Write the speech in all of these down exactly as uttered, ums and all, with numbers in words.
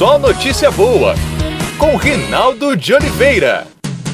Só Notícia Boa, com Rinaldo de Oliveira.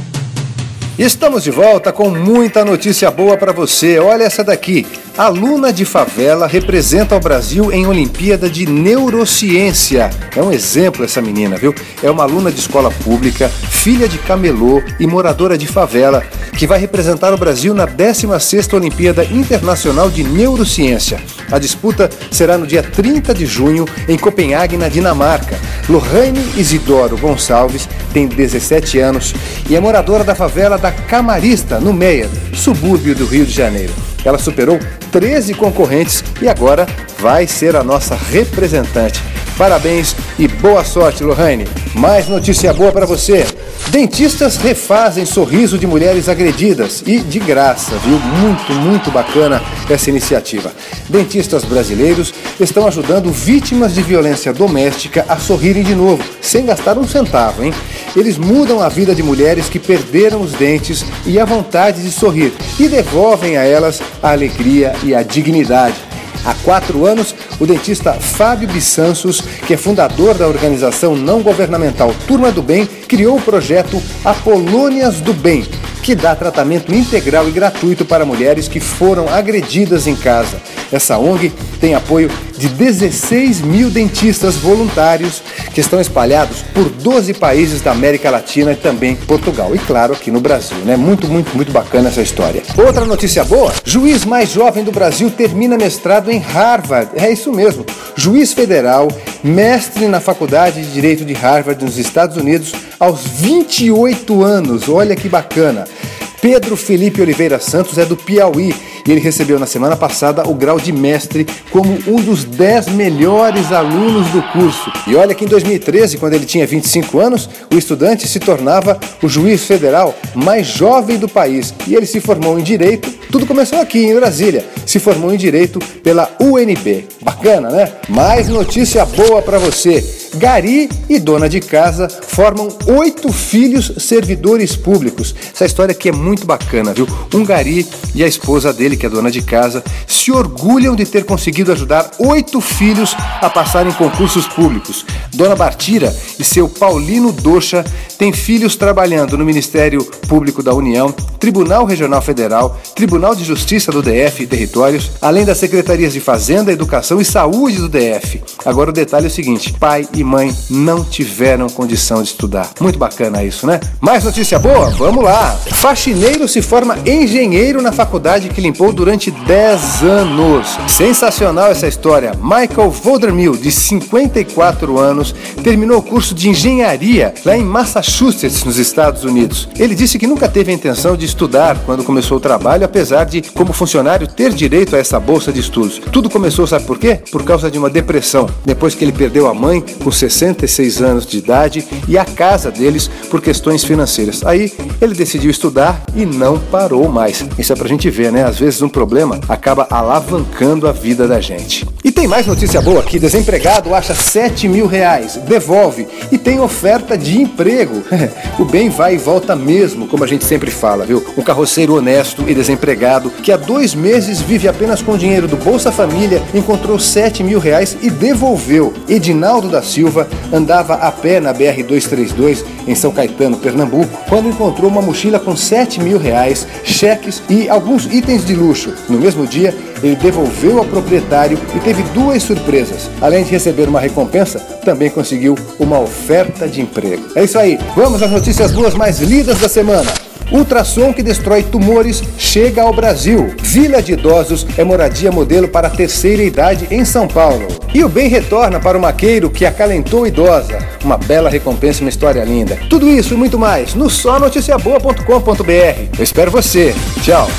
Estamos de volta com muita notícia boa para você. Olha essa daqui. Aluna de favela representa o Brasil em Olimpíada de Neurociência. É um exemplo essa menina, viu? É uma aluna de escola pública, filha de camelô e moradora de favela, que vai representar o Brasil na décima sexta Olimpíada Internacional de Neurociência. A disputa será no dia trinta de junho, em Copenhague, na Dinamarca. Lohane Isidoro Gonçalves tem dezessete anos e é moradora da favela da Camarista, no Meier, subúrbio do Rio de Janeiro. Ela superou treze concorrentes e agora vai ser a nossa representante. Parabéns e boa sorte, Lohane. Mais notícia boa para você. Dentistas refazem sorriso de mulheres agredidas e de graça, viu? Muito, muito bacana essa iniciativa. Dentistas brasileiros estão ajudando vítimas de violência doméstica a sorrirem de novo, sem gastar um centavo, hein? Eles mudam a vida de mulheres que perderam os dentes e a vontade de sorrir e devolvem a elas a alegria e a dignidade. Há quatro anos, o dentista Fábio Bissansos, que é fundador da organização não governamental Turma do Bem, criou o projeto Apolônias do Bem, que dá tratamento integral e gratuito para mulheres que foram agredidas em casa. Essa O N G tem apoio de dezesseis mil dentistas voluntários que estão espalhados por doze países da América Latina e também Portugal. E claro, aqui no Brasil, né? Muito, muito, muito bacana essa história. Outra notícia boa, juiz mais jovem do Brasil termina mestrado em Harvard. É isso mesmo, juiz federal, mestre na Faculdade de Direito de Harvard, nos Estados Unidos, aos vinte e oito anos. Olha que bacana. Pedro Felipe Oliveira Santos é do Piauí e ele recebeu na semana passada o grau de mestre como um dos dez melhores alunos do curso. E olha que em dois mil e treze, quando ele tinha vinte e cinco anos, o estudante se tornava o juiz federal mais jovem do país e ele se formou em Direito. Tudo começou aqui em Brasília. Se formou em Direito pela U N B. Bacana, né? Mais notícia boa para você. Gari e dona de casa formam oito filhos servidores públicos. Essa história aqui é muito bacana, viu? Um Gari e a esposa dele, que é dona de casa, se orgulham de ter conseguido ajudar oito filhos a passar em concursos públicos. Dona Bartira e seu Paulino Docha têm filhos trabalhando no Ministério Público da União, Tribunal Regional Federal, Tribunal de Justiça do D F e Territórios, além das Secretarias de Fazenda, Educação e Saúde do D F. Agora o detalhe é o seguinte, pai e mãe não tiveram condição de estudar. Muito bacana isso, né? Mais notícia boa? Vamos lá! Faxineiro se forma engenheiro na faculdade que limpou durante dez anos. Sensacional essa história. Michael Voldermill, de cinquenta e quatro anos, terminou o curso de engenharia lá em Massachusetts, nos Estados Unidos. Ele disse que nunca teve a intenção de estudar quando começou o trabalho, apesar de, como funcionário, ter direito a essa bolsa de estudos. Tudo começou, sabe por quê? Por causa de uma depressão, depois que ele perdeu a mãe com sessenta e seis anos de idade e a casa deles por questões financeiras. Aí ele decidiu estudar e não parou mais. Isso é pra gente ver, né? Às vezes um problema acaba alavancando a vida da gente. E tem mais notícia boa aqui. Desempregado acha sete mil reais, devolve e tem oferta de emprego. O bem vai e volta mesmo, como a gente sempre fala, viu? Um carroceiro honesto e desempregado que há dois meses vive apenas com o dinheiro do Bolsa Família encontrou sete mil reais e devolveu. Edinaldo da Silva andava a pé na B R duzentos e trinta e dois em São Caetano, Pernambuco, quando encontrou uma mochila com sete mil reais, cheques e alguns itens de luxo. No mesmo dia, ele devolveu ao proprietário e teve duas surpresas. Além de receber uma recompensa, também conseguiu uma oferta de emprego. É isso aí, vamos às notícias boas mais lidas da semana. Ultrassom que destrói tumores chega ao Brasil. Vila de idosos é moradia modelo para a terceira idade em São Paulo. E o bem retorna para o maqueiro que acalentou idosa. Uma bela recompensa, uma história linda. Tudo isso e muito mais no só notícia boa ponto com ponto b r. Eu espero você. Tchau.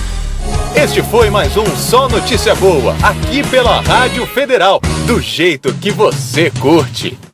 Este foi mais um Só Notícia Boa, aqui pela Rádio Federal, do jeito que você curte.